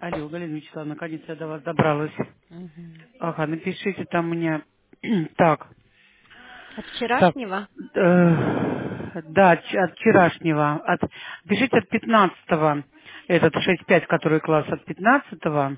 Алло, Галина Вячеславовна, наконец я до вас добралась. Мгм. Ага, напишите там мне. Так, От так, вчерашнего? да, от вчерашнего. Пишите от 15-го. Этот 6-5, который класс от 15-го.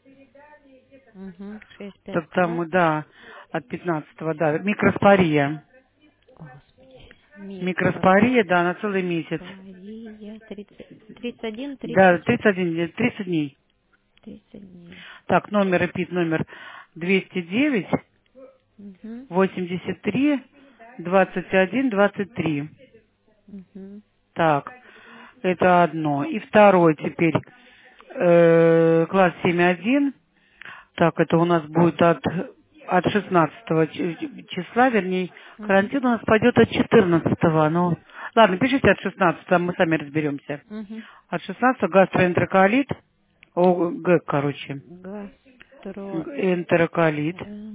Угу. 6-5 Так класс. там, да, от 15-го, да. Микроспория. Господи. Микроспория, да, на целый месяц. Микроспория. 31, Да, 30, 31, 30 дней. 30 дней. Так, номер РПИТ номер 209 Угу. 83 21 23. Угу. Так, это одно. И второй теперь, класс 7.1. Так, это у нас будет от 16 числа, вернее, Угу. карантин у нас пойдет от 14. Ну, ладно, пишите от 16, мы сами разберемся. Угу. От 16 гастроэнтероколит, короче, Гастроэнтероколит. энтероколит,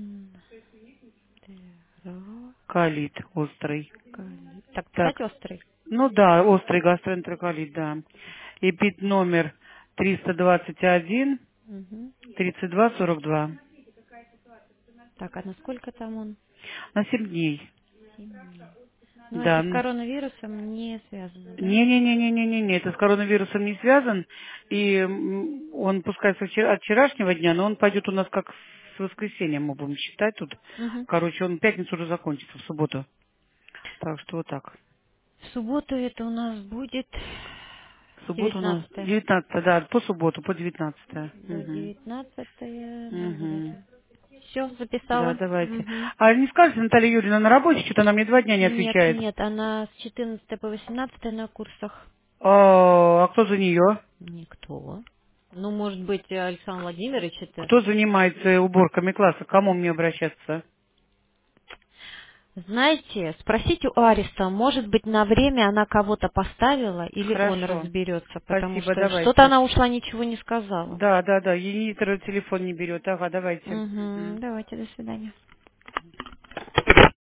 колит острый. Так, писать Так, острый? ну да, острый гастроэнтероколит, да. ЭПИД номер 321 Угу. 3242. Так, а насколько там он? На 7 дней. 7 дней. Но это Да. с коронавирусом не связано, да? Не-не-не-не-не-не, это с коронавирусом не связан. И он пускай от вчерашнего дня, но он пойдет у нас как с воскресенья, мы будем считать тут. Угу. Короче, он в пятницу уже закончится, в субботу. Так что вот так. В субботу это у нас будет В субботу у нас 19 19, да, по субботу, по 19. до Угу. 19 Угу. Все, Да, записала. давайте. Мгм. А не скажете, Наталья Юрьевна на работе, что-то она мне 2 дня не Нет, отвечает. нет, она с 14 по 18 на курсах. А кто за нее? Никто. Ну, может быть, Александр Владимирович это... Кто занимается уборками класса? К кому мне обращаться? Знаете, спросите у Ариста, может быть, на время она кого-то поставила, или он Хорошо. разберется, потому Спасибо, что что-то давайте. она ушла, ничего не сказала. Да, да, да. Енитер телефон не берет. Ага, давайте. Мгм. Угу, давайте, до свидания.